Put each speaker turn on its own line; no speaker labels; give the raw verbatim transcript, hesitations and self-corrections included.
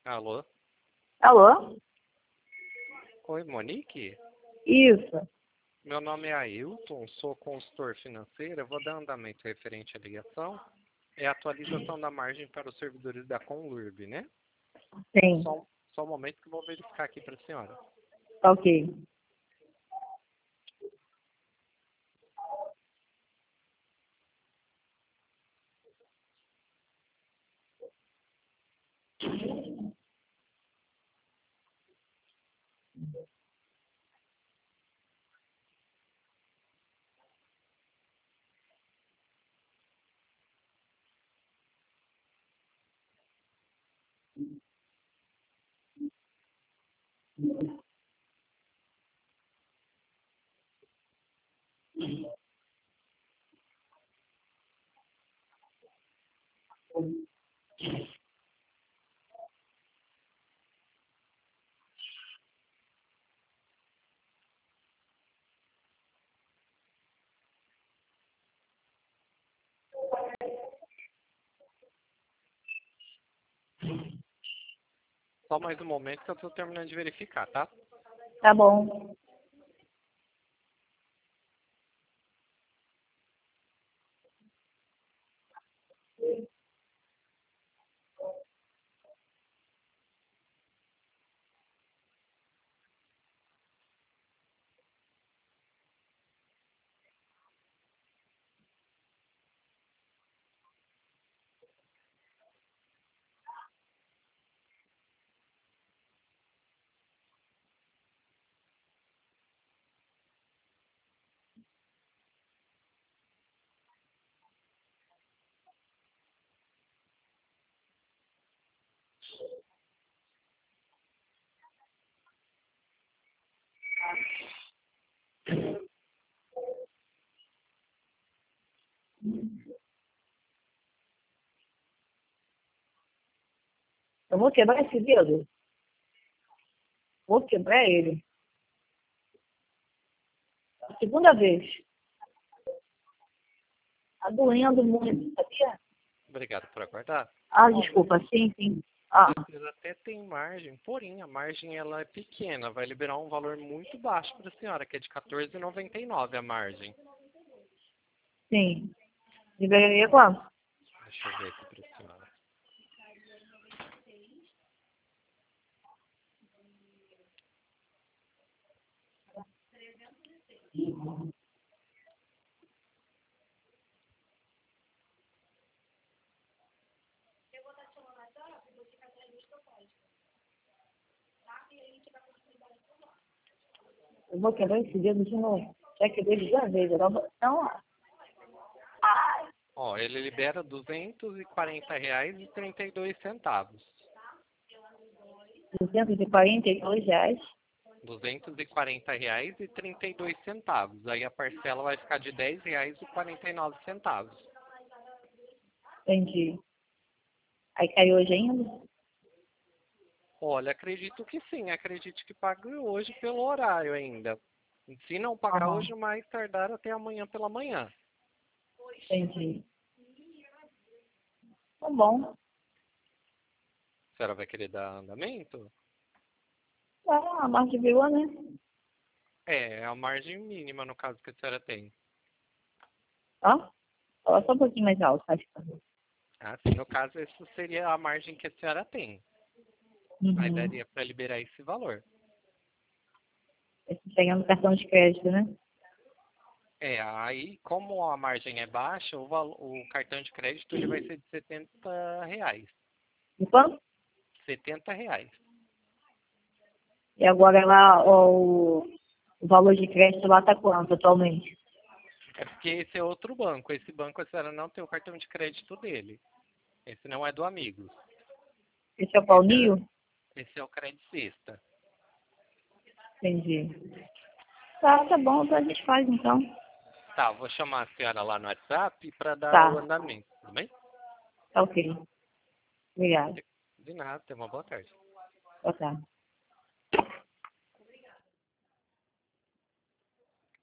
Alô?
Alô?
Oi, Monique?
Isso.
Meu nome é Ailton, sou consultor financeiro. Eu vou dar andamento referente à ligação. É a atualização da margem para os servidores da Conlurb, né?
Sim.
Só, um- só um momento que eu vou verificar aqui para a senhora.
Ok.
Só mais um momento que eu estou terminando de verificar, tá?
Tá bom. Eu vou quebrar esse dedo. Vou quebrar ele. A segunda vez. Tá doendo muito, sabia?
Obrigado por aguardar.
Ah,
Ó,
desculpa. Sim, sim. Ah,
vocês até têm margem, porém a margem ela é pequena. Vai liberar um valor muito baixo para a senhora, que é de quatorze reais e noventa e nove centavos a margem.
sim. Liberaria quanto?
Deixa eu ver aqui para a senhora.
Eu vou quebrar esse dedo de novo. Já quebrei duas vezes. Agora vou... Não, ó.
Ó, ele libera duzentos e quarenta reais e trinta e dois centavos.
duzentos e quarenta e dois reais.
duzentos e quarenta reais e trinta e dois centavos. Aí a parcela vai ficar de dez reais e quarenta e nove centavos.
Entendi. Aí caiu hoje ainda?
Olha, acredito que sim. Acredito que pague hoje pelo horário ainda. Se não pagar
Aham.
hoje, mais tardar até amanhã pela manhã.
Entendi. Tá bom.
A senhora vai querer dar andamento?
Ah, a margem virou, né?
É, é a margem mínima no caso que a senhora tem.
Ó. Fala só um pouquinho mais alto, acho que.
Assim, no caso, essa seria a margem que a senhora tem. Aí
Uhum.
daria para liberar esse valor.
Esse pegando cartão de crédito, né?
É, aí como a margem é baixa, o, valo- o cartão de crédito ele vai ser de setenta reais.
E quanto?
setenta reais.
E agora lá, ó, o, o valor de crédito lá tá quanto atualmente?
É porque esse é outro banco. Esse banco a senhora não tem o cartão de crédito dele. Esse não é do Amigos.
Esse é o
Esse é,
Paulinho?
esse é o Credit Sexta.
Entendi. Tá, tá bom, então a gente faz então.
Tá, vou chamar a senhora lá no WhatsApp para dar o
Tá,
andamento, tudo bem?
tá ok. Obrigada.
De nada, tenha uma boa tarde.
Boa tarde.